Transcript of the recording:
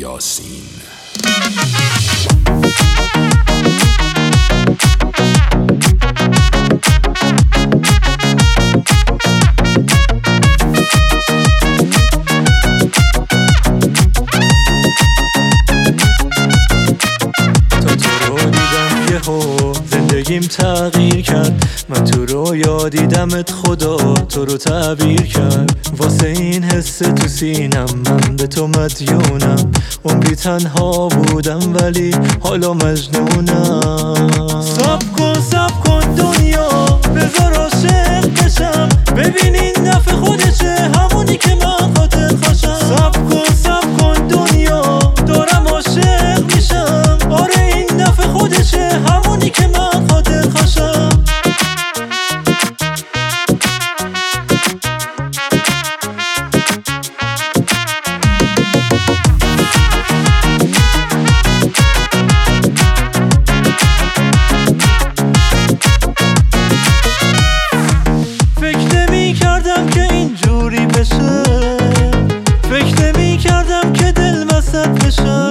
یاسین. زندگیم تغییر کرد، من تو رویا دیدمت، خدا تو رو تعبیر کرد. واسه این حس تو سینم من به تو مدیونم. عمری تنها بودم ولی حالا مجنونم. صبر کن دنیا، بذار عاشق بشم، ببین این دفعه خودشه همونی که من خاطر خوشم. صبر کن دنیا، دارم عاشق میشم. آره این دفعه خودشه همونی که من خاطر خوشم. فکر نمی کردم که اینجوری بشه، فکر نمی کردم که دل وسط بشه.